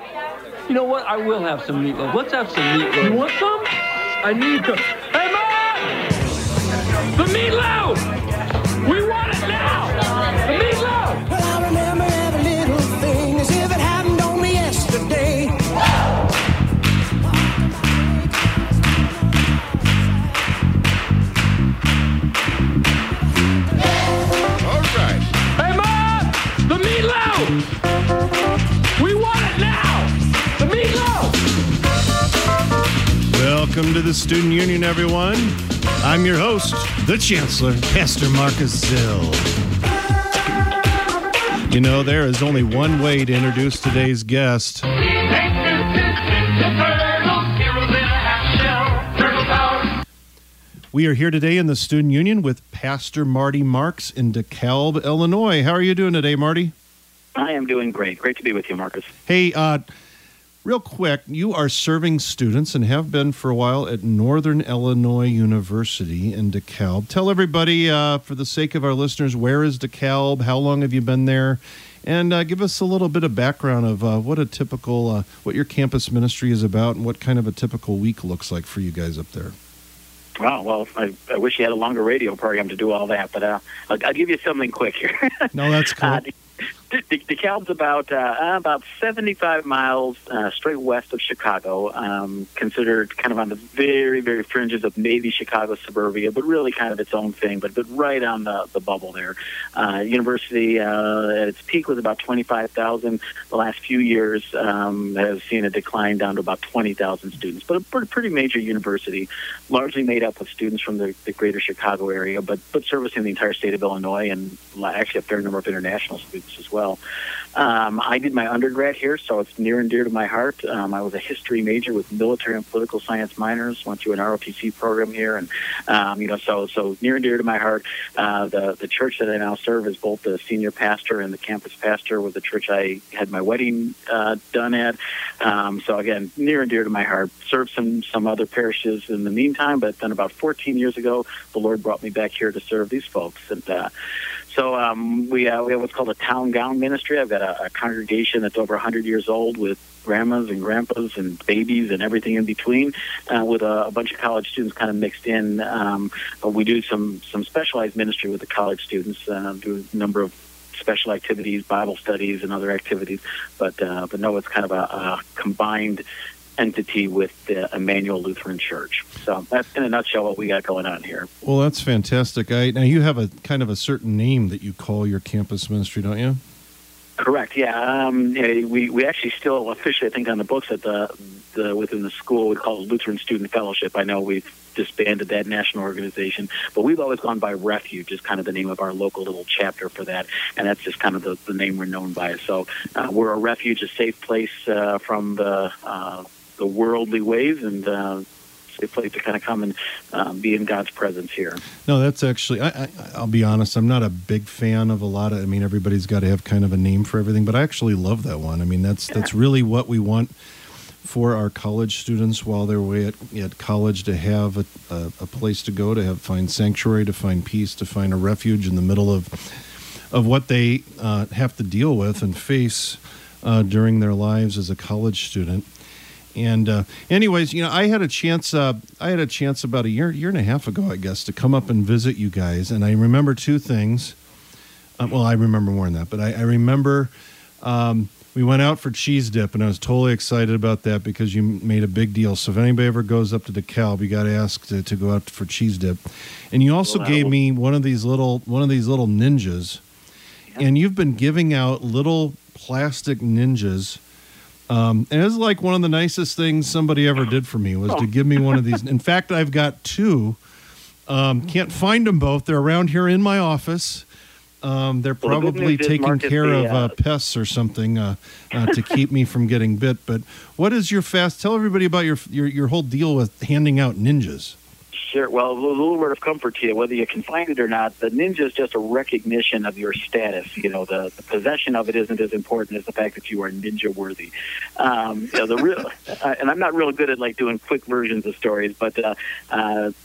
You know what? I will have some meatloaf. Let's have some meatloaf. You want some? I need some. Hey, Mom! The meatloaf! We want it now! The meatloaf! Well, I remember every little thing as if it happened only yesterday. All right. Hey, Mom! The meatloaf! We want it now! The meatloaf! Welcome to the Student Union, everyone. I'm your host, the Chancellor, Pastor Marcus Zill. You know, there is only one way to introduce today's guest. We are here today in the Student Union with Pastor Marty Marks in DeKalb, Illinois. How are you doing today, Marty? I am doing great. Great to be with you, Marcus. Hey, real quick, you are serving students and have been for a while at Northern Illinois University in DeKalb. Tell everybody, for the sake of our listeners, where is DeKalb? How long have you been there? And give us a little bit of background of what your campus ministry is about and what kind of a typical week looks like for you guys up there. Wow, well, I wish you had a longer radio program to do all that, but I'll give you something quick here. No, that's cool. DeKalb's about 75 miles straight west of Chicago, considered kind of on the very, very fringes of maybe Chicago suburbia, but really kind of its own thing, but right on the bubble there. University at its peak was about 25,000. The last few years has seen a decline down to about 20,000 students, but a pretty major university, largely made up of students from the greater Chicago area, but servicing the entire state of Illinois and actually a fair number of international students as well. I did my undergrad here, so it's near and dear to my heart. I was a history major with military and political science minors. Went through an ROTC program here, and so near and dear to my heart. The church that I now serve is both the senior pastor and the campus pastor with the church I had my wedding done at. So again, near and dear to my heart. Served some other parishes in the meantime, but then about 14 years ago, the Lord brought me back here to serve these folks, and so we have what's called a town gown ministry. I've got a congregation that's over 100 years old with grandmas and grandpas and babies and everything in between, with a bunch of college students kind of mixed in. But we do some specialized ministry with the college students, do a number of special activities, Bible studies, and other activities. But no, it's kind of a combined entity with the Emmanuel Lutheran Church. So that's in a nutshell what we got going on here. Well, that's fantastic. Now you have a kind of a certain name that you call your campus ministry, don't you? Correct. Yeah. We actually still officially, I think, on the books at the within the school, we call it Lutheran Student Fellowship. I know we've disbanded that national organization, but we've always gone by Refuge is kind of the name of our local little chapter for that, and that's just kind of the name we're known by. So we're a refuge, a safe place from the worldly ways, and a place to kind of come and be in God's presence here. No, that's actually, I'll be honest, I'm not a big fan of everybody's got to have kind of a name for everything, but I actually love that one. I mean, that's really what we want for our college students while they're away at college, to have a place to go, to find sanctuary, to find peace, to find a refuge in the middle of what they have to deal with and face during their lives as a college student. And anyways, I had a chance about a year and a half ago, I guess, to come up and visit you guys. And I remember two things. I remember more than that, but I remember we went out for cheese dip, and I was totally excited about that because you made a big deal. So if anybody ever goes up to DeKalb, you got to ask to go out for cheese dip. And you also gave me one of these little ninjas, and you've been giving out little plastic ninjas. And it was like one of the nicest things somebody ever did for me was to give me one of these. In fact, I've got two. Can't find them both. They're around here in my office. They're probably taking care of pests or something to keep me from getting bit. But what is your tell everybody about your whole deal with handing out ninjas. Sure. Well, a little word of comfort to you, whether you can find it or not, the ninja is just a recognition of your status. The possession of it isn't as important as the fact that you are ninja worthy. And I'm not real good at doing quick versions of stories, but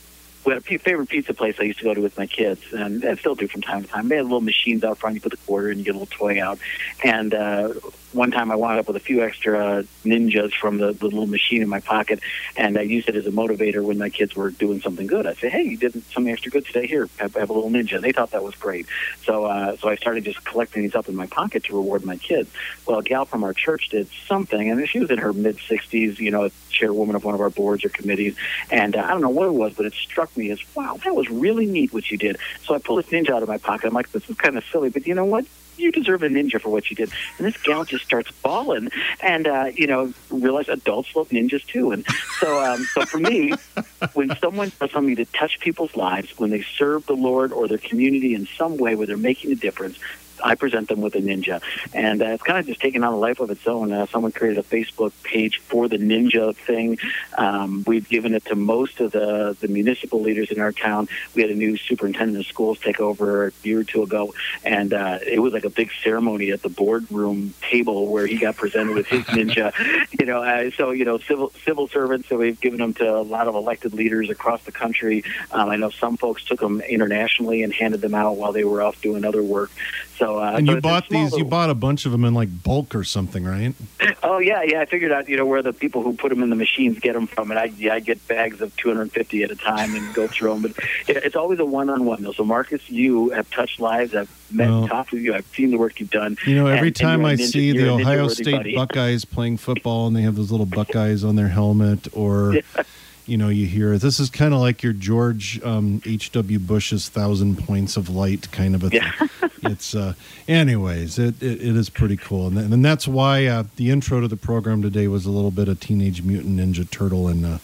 we had a favorite pizza place I used to go to with my kids, and I still do from time to time. They had little machines out front. You put the quarter in, you get a little toy out. And one time I wound up with a few extra ninjas from the little machine in my pocket, and I used it as a motivator when my kids were doing something good. I'd say, hey, you did something extra good today. Here, have a little ninja. They thought that was great. So so I started just collecting these up in my pocket to reward my kids. Well, a gal from our church did something, and she was in her mid-60s, you know, a chairwoman of one of our boards or committees, and I don't know what it was, but it struck me as, wow, that was really neat what you did. So I pulled this ninja out of my pocket. I'm like, this is kind of silly, but you know what? You deserve a ninja for what you did. And this gal just starts bawling and, you know, realize adults love ninjas too. And so for me, when someone does something to touch people's lives, when they serve the Lord or their community in some way where they're making a difference, I present them with a ninja. And it's kind of just taken on a life of its own. Someone created a Facebook page for the ninja thing. We've given it to most of the municipal leaders in our town. We had a new superintendent of schools take over a year or two ago, and it was like a big ceremony at the boardroom table where he got presented with his ninja. You know, so, you know, civil servants, so we've given them to a lot of elected leaders across the country. I know some folks took them internationally and handed them out while they were off doing other work. So, and you bought these. You bought a bunch of them in like bulk or something, right? Oh yeah. I figured out, you know, where the people who put them in the machines get them from, and I get bags of 250 at a time and go through them. But it's always a one-on-one though. So Marcus, you have touched lives. I've met and talked with you. I've seen the work you've done. You know, every time I see the Ohio State Buckeyes playing football and they have those little Buckeyes on their helmet, or you know, you hear this is kind of like your George H.W. Bush's 1,000 Points of Light kind of a thing. It's anyways, it is pretty cool, and that's why the intro to the program today was a little bit of Teenage Mutant Ninja Turtle and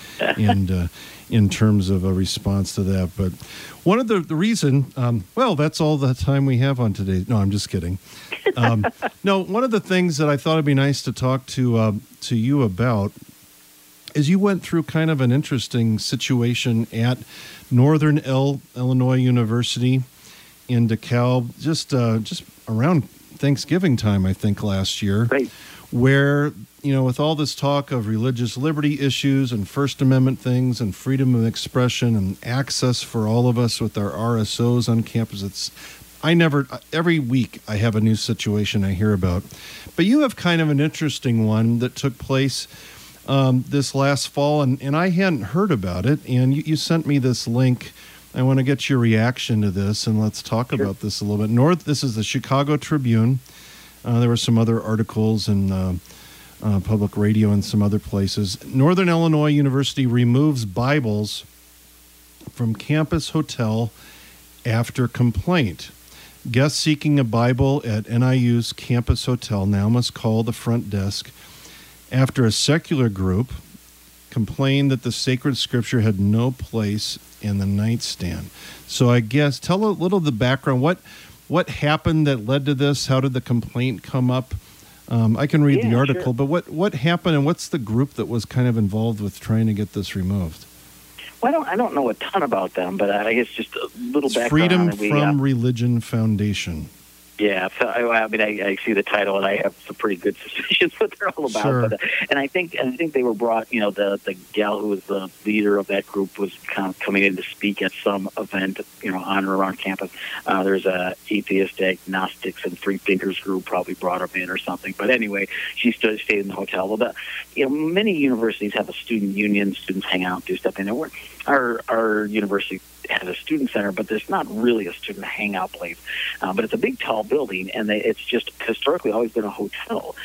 in terms of a response to that. But one of the reason, well, that's all the time we have on today. No, I'm just kidding. No, one of the things that I thought it'd be nice to talk to you about is you went through kind of an interesting situation at Northern Illinois University in DeKalb, just around Thanksgiving time, I think, last year, right, where, you know, with all this talk of religious liberty issues and First Amendment things and freedom of expression and access for all of us with our RSOs on campus, every week I have a new situation I hear about. But you have kind of an interesting one that took place this last fall, and I hadn't heard about it, and you sent me this link. I want to get your reaction to this, and let's talk about this a little bit. This is the Chicago Tribune. There were some other articles in public radio and some other places. Northern Illinois University removes Bibles from campus hotel after complaint. Guests seeking a Bible at NIU's campus hotel now must call the front desk after a secular group complained that the sacred scripture had no place in the nightstand. So I guess tell a little of the background. What happened that led to this? How did the complaint come up? I can read the article, but what happened, and what's the group that was kind of involved with trying to get this removed? Well, I don't know a ton about them, but I guess just a little background. Freedom from Religion Foundation. Yeah, so I mean, I see the title and I have some pretty good suspicions what they're all about. Sure. But, and I think they were brought. You know, the gal who was the leader of that group was kind of coming in to speak at some event, you know, on or around campus. There's a atheist, agnostics, and free thinkers group probably brought her in or something. But anyway, she stayed in the hotel. Well, many universities have a student union. Students hang out, do stuff in there. Our university has a student center, but there's not really a student hangout place. But it's a big, tall building, and it's just historically always been a hotel.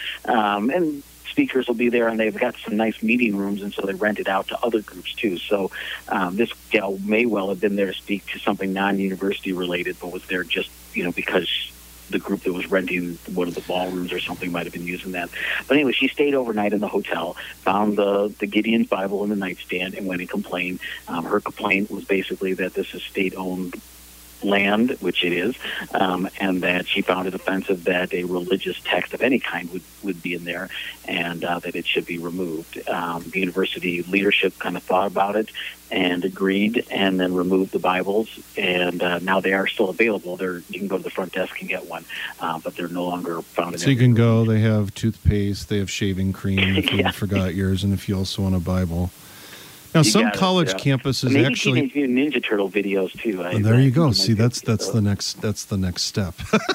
And speakers will be there, and they've got some nice meeting rooms, and so they rent it out to other groups, too. So this gal may well have been there to speak to something non-university related, but was there just, you know, because the group that was renting one of the ballrooms or something might have been using that. But anyway, she stayed overnight in the hotel, found the Gideon's Bible in the nightstand, and went and complained. Her complaint was basically that this is state-owned land, which it is, and that she found it offensive that a religious text of any kind would be in there, and that it should be removed. The university leadership kind of thought about it and agreed, and then removed the Bibles, and now they are still available. You can go to the front desk and get one, but they're no longer found in. So you can go. They have toothpaste. They have shaving cream if you forgot yours, and if you also want a Bible. Now, You some got it, college yeah. campuses Maybe actually. Teenage Mutant Ninja Turtle videos too. Well, there you go. might See, be that's able to the do next step.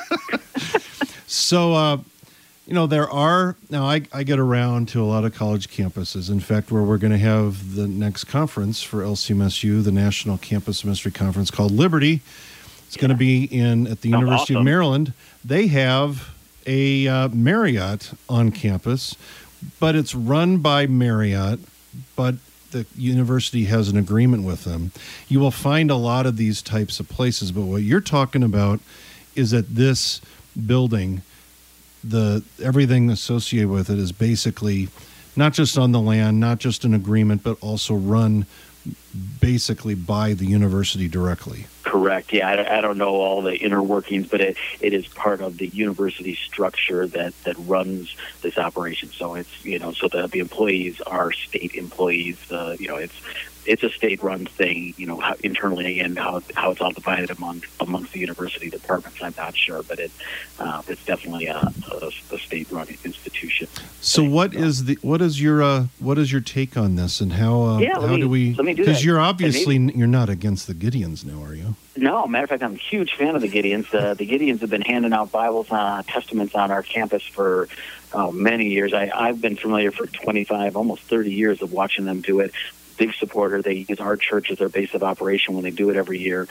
So, there are now. I get around to a lot of college campuses. In fact, where we're going to have the next conference for LCMSU, the National Campus Ministry Conference called Liberty. It's going to be at the Sounds University of awesome. Maryland. They have a Marriott on campus, but it's run by Marriott, but the university has an agreement with them. You will find a lot of these types of places, but what you're talking about is that this building, everything associated with it is basically not just on the land, not just an agreement, but also run basically by the university directly. Correct. Yeah, I don't know all the inner workings, but it is part of the university structure that runs this operation. So it's so that the employees are state employees. It's a state-run thing. How, internally, again, how it's all divided amongst the university departments, I'm not sure, but it's definitely a state-run institution. So what is your take on this, and how do we? Let me do because that. you're obviously you're not against the Gideons now, are you? No, matter of fact, I'm a huge fan of the Gideons. The Gideons have been handing out Bibles, testaments on our campus for many years. I've been familiar for 25, almost 30 years of watching them do it. Big supporter. They use our church as their base of operation when they do it every year.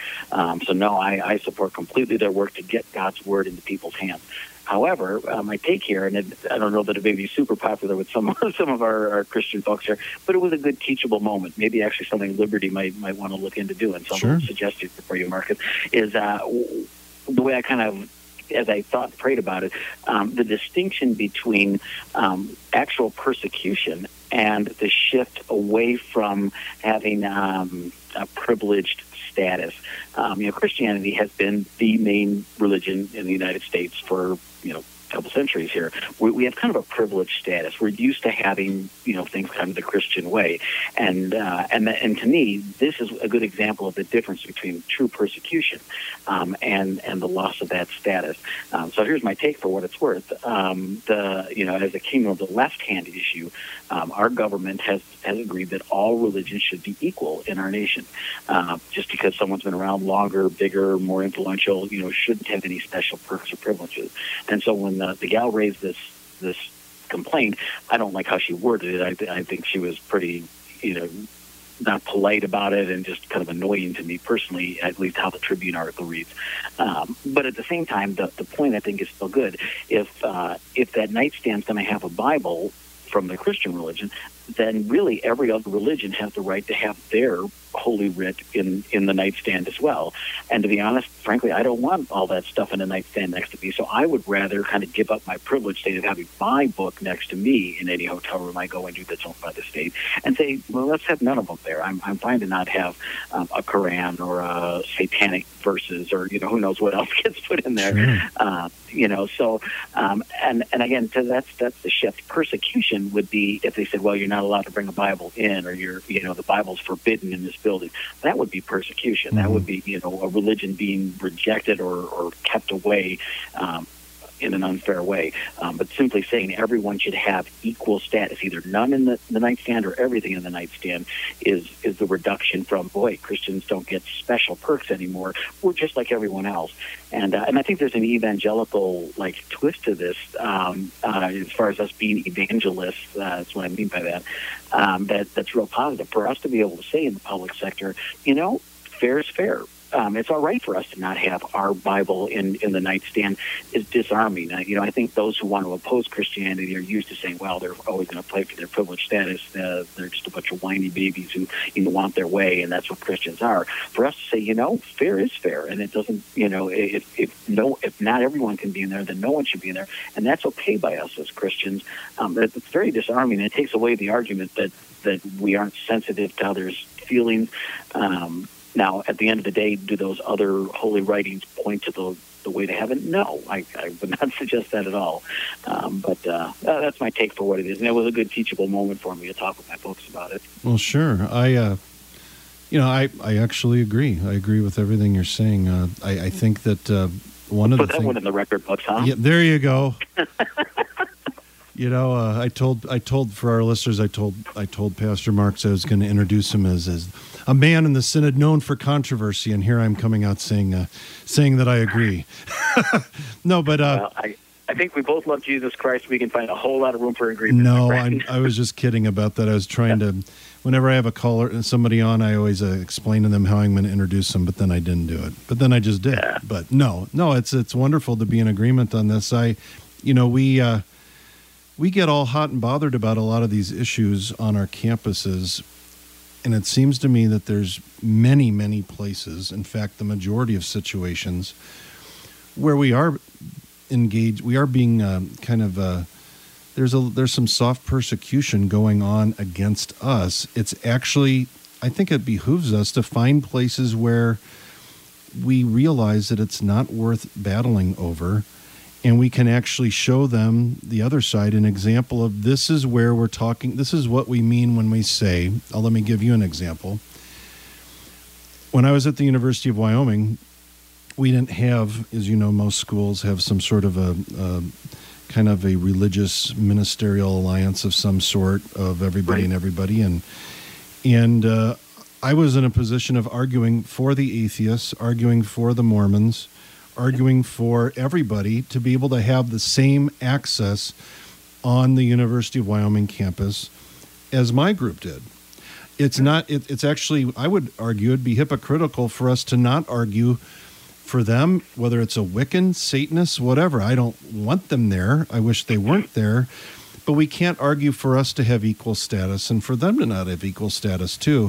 I support completely their work to get God's word into people's hands. However, my take here, and I don't know that it may be super popular with some of our Christian folks here, but it was a good teachable moment. Maybe actually something Liberty might want to look into doing. So Sure. I'm suggesting for you, Marcus, is the way I kind of, as I thought and prayed about it, the distinction between actual persecution and the shift away from having a privileged status. Christianity has been the main religion in the United States for a couple centuries here. We have kind of a privileged status. We're used to having things kind of the Christian way, and to me, this is a good example of the difference between true persecution and the loss of that status. So here's my take for what it's worth. As a kingdom of the left-handed issue, our government has agreed that all religions should be equal in our nation. Just because someone's been around longer, bigger, more influential, shouldn't have any special perks or privileges. And so when the gal raised this complaint, I don't like how she worded it. I think she was pretty, not polite about it and just kind of annoying to me personally, at least how the Tribune article reads. But at the same time, the point I think is still good. If that nightstand's going to have a Bible from the Christian religion, then really every other religion has the right to have their holy writ in the nightstand as well. And to be honest, frankly, I don't want all that stuff in a nightstand next to me. So I would rather kind of give up my privileged state of having my book next to me in any hotel room I go into that's owned by the state and say, well, let's have none of them there. I'm fine to not have a Quran or a satanic verses or, who knows what else gets put in there. Sure. And again, that's the shift. Persecution would be if they said, well, you're not allowed to bring a Bible in, or the Bible's forbidden in this building. That would be persecution. Mm-hmm. That would be, a religion being rejected or kept away in an unfair way. But simply saying everyone should have equal status, either none in the nightstand or everything in the nightstand, is the reduction from, boy, Christians don't get special perks anymore. We're just like everyone else. And I think there's an evangelical twist to this as far as us being evangelists. That's what I mean by that. That's real positive for us to be able to say in the public sector, fair is fair. It's all right for us to not have our Bible in the nightstand is disarming. I think those who want to oppose Christianity are used to saying, well, they're always going to play for their privileged status. They're just a bunch of whiny babies who want their way, and that's what Christians are. For us to say, fair is fair, and it doesn't, if not everyone can be in there, then no one should be in there, and that's okay by us as Christians. It's very disarming. It takes away the argument that we aren't sensitive to others' feelings. Now, at the end of the day, do those other holy writings point to the way to heaven? No, I would not suggest that at all. But that's my take for what it is. And it was a good teachable moment for me to talk with my folks about it. Well, sure. I actually agree. I agree with everything you're saying. I think that one of Put the that things... one in the record books, huh? Yeah, there you go. I told for our listeners, I told Pastor Marks I was going to introduce him as a man in the synod known for controversy, and here I'm coming out saying that I agree. No, but well, I think we both love Jesus Christ. We can find a whole lot of room for agreement. No, I was just kidding about that. I was trying to. Whenever I have a caller and somebody on, I always explain to them how I'm going to introduce them, but then I didn't do it. But then I just did. Yeah. But no, it's wonderful to be in agreement on this. We get all hot and bothered about a lot of these issues on our campuses, and it seems to me that there's many, many places, in fact, the majority of situations, where we are engaged, we are being there's some soft persecution going on against us. It's actually, I think it behooves us to find places where we realize that it's not worth battling over, and we can actually show them the other side, an example of this is where we're talking, this is what we mean when we say, let me give you an example. When I was at the University of Wyoming, we didn't have, as you know, most schools have some sort of a kind of a religious ministerial alliance of some sort of everybody Right. and everybody. And I was in a position of arguing for the atheists, arguing for the Mormons, arguing for everybody to be able to have the same access on the University of Wyoming campus as my group did. It's not, it's actually, I would argue it'd be hypocritical for us to not argue for them, whether it's a Wiccan, Satanist, whatever. I don't want them there. I wish they weren't there. But we can't argue for us to have equal status and for them to not have equal status too.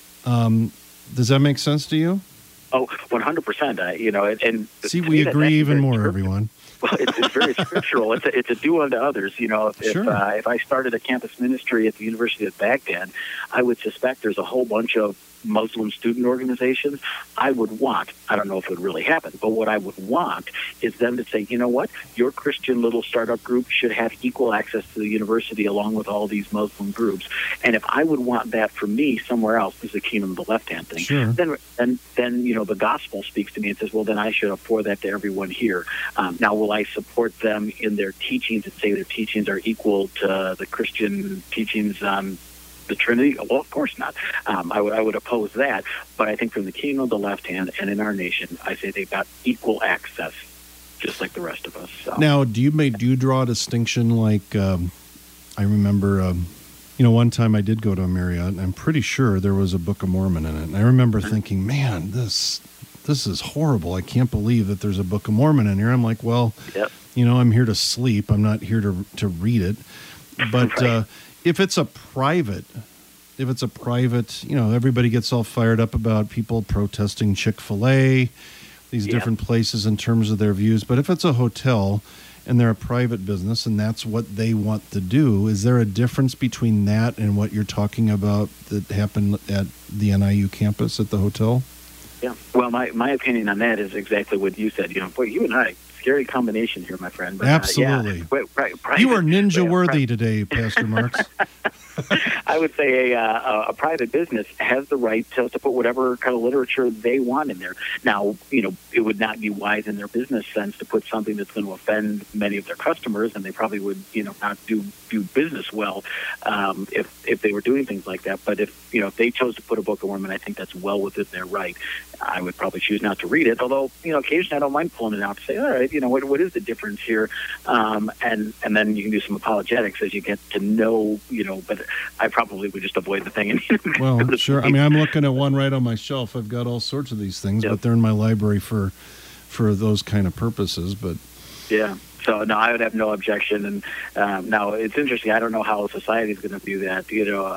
Does that make sense to you? Oh, 100%. And See, we agree even more, everyone. Well, it's very scriptural. It's a do unto others. Sure. If I started a campus ministry at the University of Baghdad, I would suspect there's a whole bunch of Muslim student organizations. I don't know if it would really happen, but what I would want is them to say, you know what, your Christian little startup group should have equal access to the university along with all these Muslim groups. And if I would want that for me somewhere else, this is the kingdom of the left-hand thing, Sure. then the gospel speaks to me and says, well, then I should afford that to everyone here. Now, will I support them in their teachings and say their teachings are equal to the Christian teachings on the Trinity? Well, of course not. I would oppose that. But I think from the kingdom of the left hand and in our nation, I say they've got equal access, just like the rest of us. So. Now, do you draw a distinction like, I remember, one time I did go to a Marriott, and I'm pretty sure there was a Book of Mormon in it. And I remember thinking, man, this is horrible. I can't believe that there's a Book of Mormon in here. I'm like, well, Yep. I'm here to sleep. I'm not here to read it. But Right. if it's a private, everybody gets all fired up about people protesting Chick-fil-A, these Yeah. different places in terms of their views. But if it's a hotel and they're a private business and that's what they want to do, is there a difference between that and what you're talking about that happened at the NIU campus at the hotel? Yeah. Well, my opinion on that is exactly what you said. Boy, you and I, scary combination here, my friend. But, Absolutely. Right, You are private- ninja-worthy today, Pastor Marks. I would say a private business has the right to put whatever kind of literature they want in there. Now, it would not be wise in their business sense to put something that's going to offend many of their customers, and they probably would, not do business well if they were doing things like that. But if they chose to put a Book of Mormon, I think that's well within their right. I would probably choose not to read it, although occasionally I don't mind pulling it out to say, all right, what is the difference here? And then you can do some apologetics as you get to know, but I probably would just avoid the thing. Well, sure. I mean, I'm looking at one right on my shelf. I've got all sorts of these things, Yep. but they're in my library for those kind of purposes. But Yeah. So, no, I would have no objection. And now it's interesting. I don't know how society is going to do that.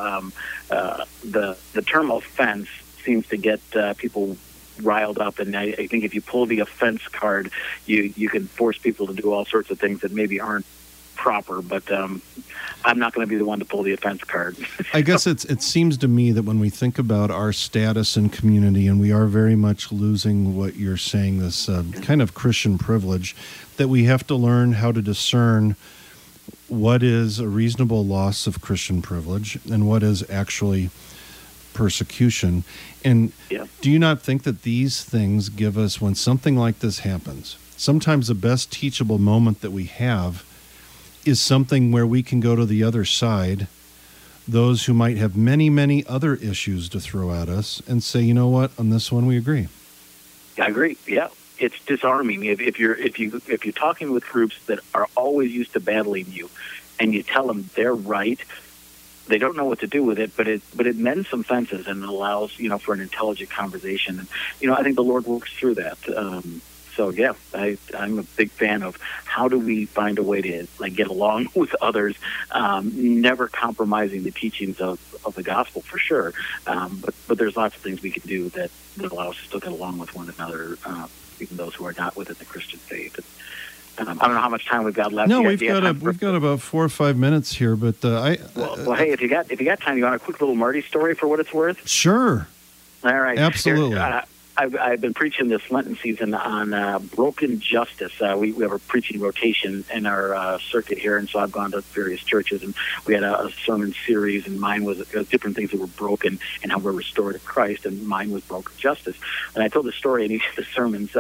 The term offense seems to get people riled up, and I think if you pull the offense card, you can force people to do all sorts of things that maybe aren't proper. But I'm not going to be the one to pull the offense card. I guess it seems to me that when we think about our status in community, and we are very much losing what you're saying, this kind of Christian privilege, that we have to learn how to discern what is a reasonable loss of Christian privilege and what is actually persecution. And Yeah. do you not think that these things give us, when something like this happens, sometimes the best teachable moment that we have is something where we can go to the other side, those who might have many, many other issues to throw at us, and say, you know what, on this one we agree. I agree. Yeah, it's disarming if you're talking with groups that are always used to battling you, and you tell them they're right. They don't know what to do with it, but it mends some fences and allows for an intelligent conversation. And I think the Lord works through that. So yeah, I'm a big fan of how do we find a way to get along with others, never compromising the teachings of the gospel for sure. But there's lots of things we can do that allow us to still get along with one another, even those who are not within the Christian faith. I don't know how much time we've got left. No, we've got about 4 or 5 minutes here, but well, hey, if you got time, you want a quick little Marty story for what it's worth? Sure. All right, absolutely. I've been preaching this Lenten season on broken justice. We have a preaching rotation in our circuit here, and so I've gone to various churches, and we had a sermon series, and mine was different things that were broken and how we're restored to Christ, and mine was broken justice. And I told the story in each of the sermons.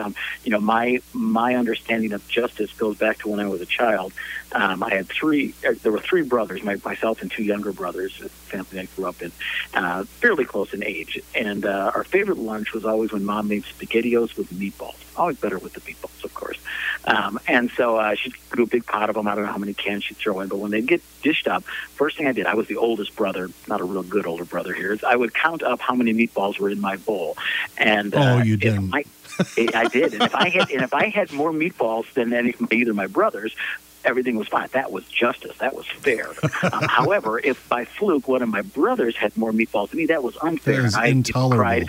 My understanding of justice goes back to when I was a child. I had there were three brothers, myself and two younger brothers, the family I grew up in, fairly close in age. And our favorite lunch was always when Mom made SpaghettiOs with meatballs. Always better with the meatballs, of course. And so she'd do a big pot of them. I don't know how many cans she'd throw in, but when they'd get dished up, first thing I did, I was the oldest brother, not a real good older brother here, is I would count up how many meatballs were in my bowl. And you didn't. I did. And if I had more meatballs than either of my brothers, everything was fine. That was justice. That was fair. However, if by fluke one of my brothers had more meatballs than me, that was unfair. That is intolerable.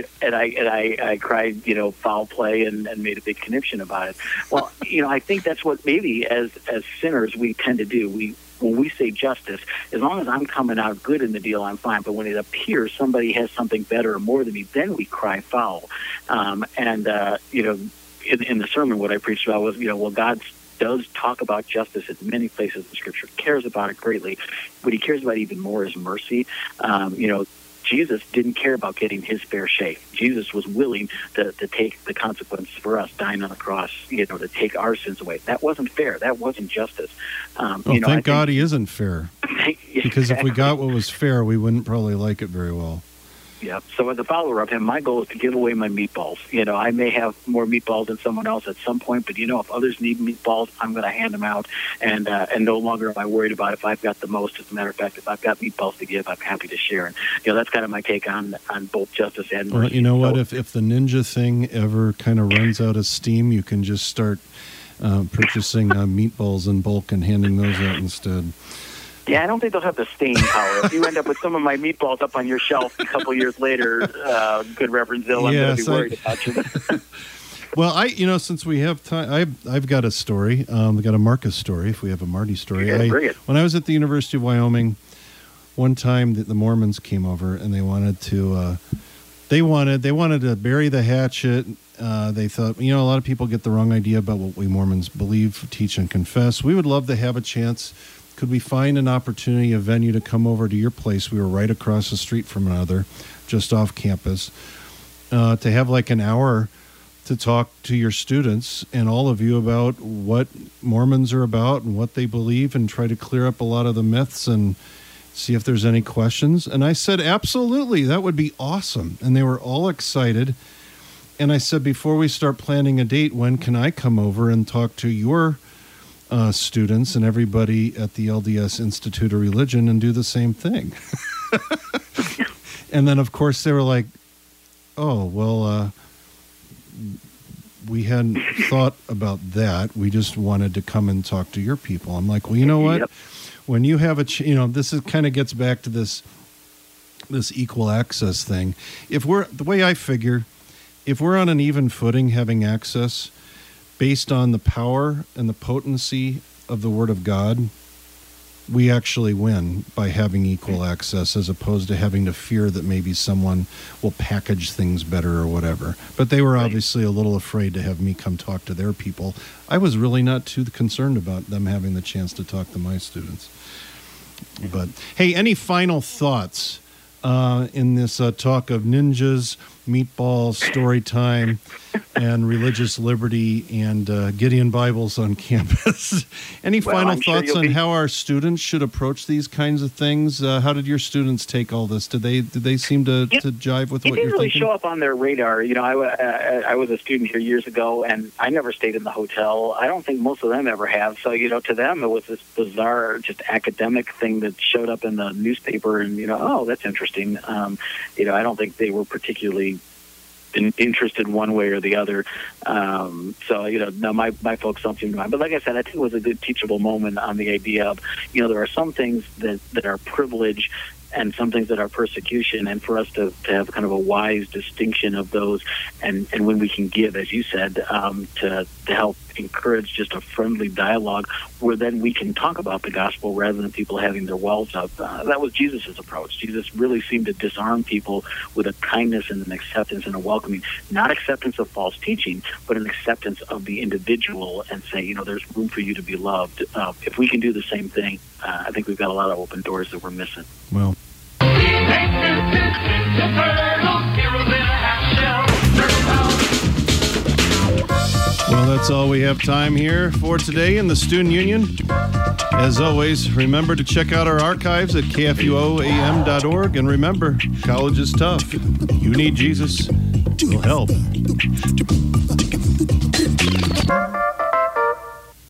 I cried, foul play and made a big conniption about it. Well, I think that's what maybe as sinners we tend to do. When we say justice, as long as I'm coming out good in the deal, I'm fine. But when it appears somebody has something better or more than me, then we cry foul. In the sermon, what I preached about was, God does talk about justice in many places in Scripture, cares about it greatly. What he cares about even more is mercy. Jesus didn't care about getting his fair shake. Jesus was willing to take the consequence for us, dying on the cross, to take our sins away. That wasn't fair. That wasn't justice. Thank God he isn't fair. Because if we got what was fair, we wouldn't probably like it very well. Yeah. So as a follower of him, my goal is to give away my meatballs. I may have more meatballs than someone else at some point, but if others need meatballs, I'm going to hand them out. And no longer am I worried about if I've got the most. As a matter of fact, if I've got meatballs to give, I'm happy to share. And that's kind of my take on both justice and mercy. Well, you know what? If the ninja thing ever kind of runs out of steam, you can just start purchasing meatballs in bulk and handing those out instead. Yeah, I don't think they'll have the staying power. If you end up with some of my meatballs up on your shelf a couple years later, good Reverend Zill, I'm going to be worried about you. Well, since we have time, I've got a story. We've got a Marcus story, if we have a Marty story. When I was at the University of Wyoming, one time the Mormons came over and they wanted to bury the hatchet. They thought, a lot of people get the wrong idea about what we Mormons believe, teach, and confess. We would love to have a chance. Could we find an opportunity, a venue to come over to your place? We were right across the street from another, just off campus, to have like an hour to talk to your students and all of you about what Mormons are about and what they believe, and try to clear up a lot of the myths and see if there's any questions. And I said, absolutely, that would be awesome. And they were all excited. And I said, before we start planning a date, when can I come over and talk to your students and everybody at the LDS Institute of Religion and do the same thing? And then, of course, they were like, oh, well, we hadn't thought about that. We just wanted to come and talk to your people. I'm like, well, you know what? Yep. When you have this is kind of gets back to this equal access thing. The way I figure, if we're on an even footing having access based on the power and the potency of the Word of God, we actually win by having equal access, as opposed to having to fear that maybe someone will package things better or whatever. But they were obviously a little afraid to have me come talk to their people. I was really not too concerned about them having the chance to talk to my students. But, hey, any final thoughts in this talk of ninjas, meatball, story time, and religious liberty, and Gideon Bibles on campus. Any final thoughts on how our students should approach these kinds of things? How did your students take all this? Did they seem to jive with what you're thinking? It didn't really show up on their radar. You know, I was a student here years ago, and I never stayed in the hotel. I don't think most of them ever have. So, you know, to them, it was this bizarre, just academic thing that showed up in the newspaper, and, you know, oh, that's interesting. You know, I don't think they were particularly interested one way or the other. So, you know, no, my folks don't seem to mind. But like I said, I think it was a good teachable moment on the idea of, you know, there are some things that are privilege and some things that are persecution, and for us to have kind of a wise distinction of those, and when we can give, as you said, to help encourage just a friendly dialogue where then we can talk about the gospel rather than people having their walls up. That was Jesus' approach. Jesus really seemed to disarm people with a kindness and an acceptance and a welcoming, not acceptance of false teaching, but an acceptance of the individual, and say, you know, there's room for you to be loved. If we can do the same thing, I think we've got a lot of open doors that we're missing. Well, that's all we have time here for today in the Student Union. As always, remember to check out our archives at kfuoam.org. And remember, college is tough. You need Jesus. He'll help.